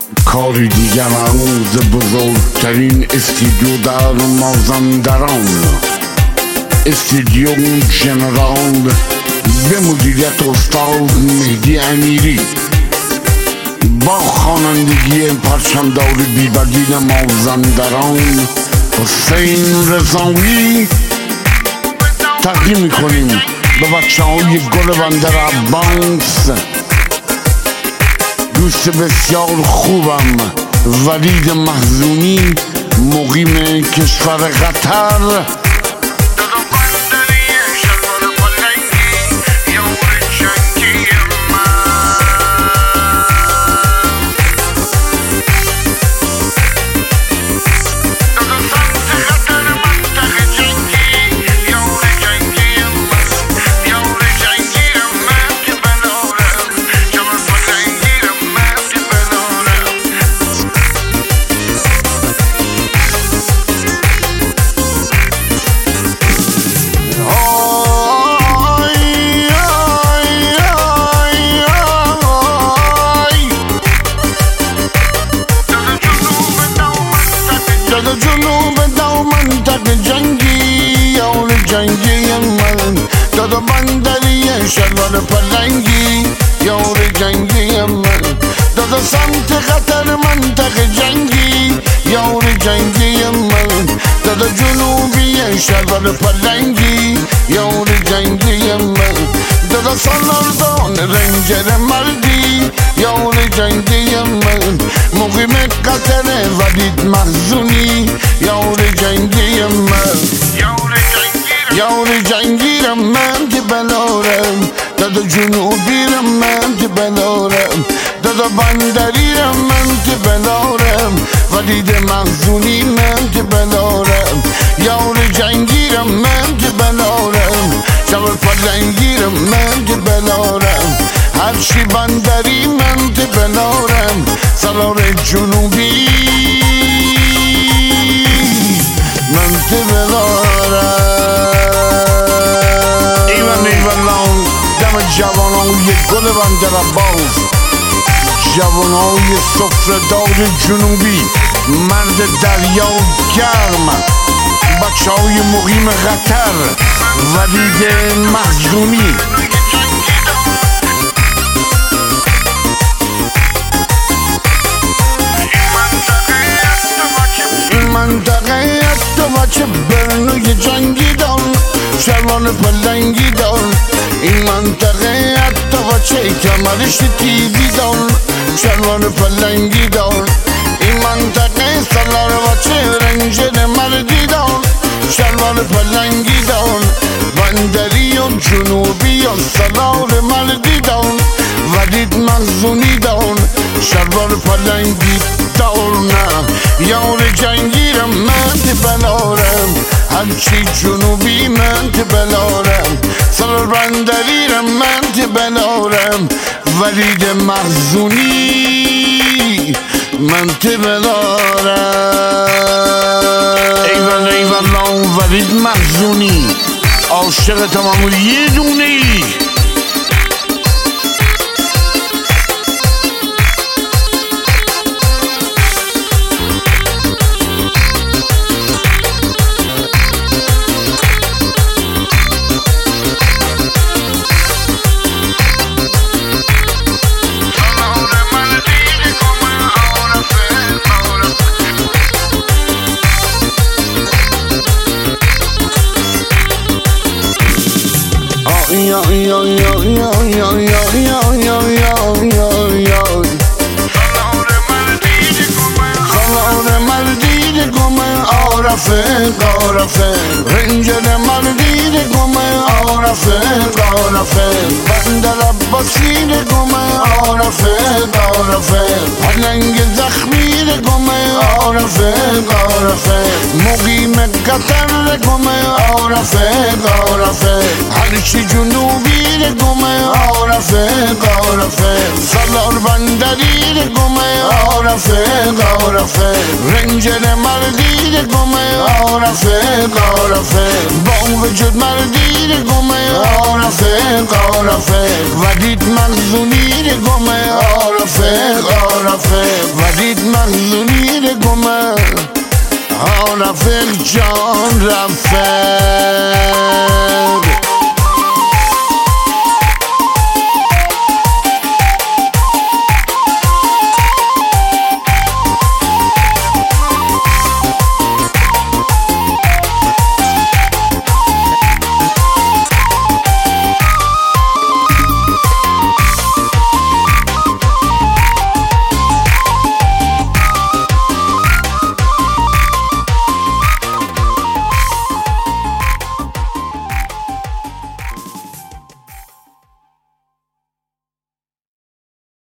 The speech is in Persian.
کاری دیگر عروض بزرگترین استودیو در مازندران، استودیو جنرال به مدیریت استاد مهدی امیری، با خوانندگی پرچمدار بی‌بدیل مازندران حسین رضایی تقدیم میکنیم به بچه‌های گل بندر عباس. دوست بسیار خوبم ولید محزونی، مقیم کشور قطر. دادا بندری شلوار پلنگی یار جنگی من، دادا سمت خطر منطق جنگی یار جنگی من، دادا جنوبی شلوار پلنگی یار جنگی من، دادا سالاردان رنجر مردی یار جنگی من، مقیم قطر ولید محزونی یار جنگی من، یار جنگیرم من که بلارم، دادا جنوبیرم من که بلارم، دادا بندریرم من که بلارم، ولید محزونی من که بلارم، یار جنگیرم من که بلارم، شبر پلنگیرم من که بلارم، هرچی بندری من که بلارم، سالار جنوبی من که بلارم. جوانای گل بندر عباس، جوانای سفره‌دار جنوبی، مرد دریا گرم، بچه های مقیم قطر، ولید محزونی. این منطقه تو بچه برنوی جنگی دار، شلوار پلنگی دار، این منطقه حتی بچه کمرش تیزی دار، شلوار پلنگی دار، این منطقه سالار بچه رنجر مردی دار، شلوار پلنگی دار، بندری و جنوبی و سالار مردی دار، ولید محزونی دار، شلوار پلنگی دار. نه یار جنگیرم من که بلارم، هرچی جنوبی من که بلارم، سالار بندریرم من که بلارم، ولید محزونی من که بلارم. ایوان ایوان ولید محزونی عاشق تمام یه دونه ای. عارفه رنجر مردی گمه، عارفه بندر عباسی گمه، عارفه پلنگ زخمی گمه، عارفه مقیم قطر گمه، عارفه هرچی جنوبی گمه، عارفه سالار بندری گمه، عارفه رنجر مردی گمه، عارفه با وجود مردی گمه، عارفه ولید محزونی گمه، عارفه ولید مرجان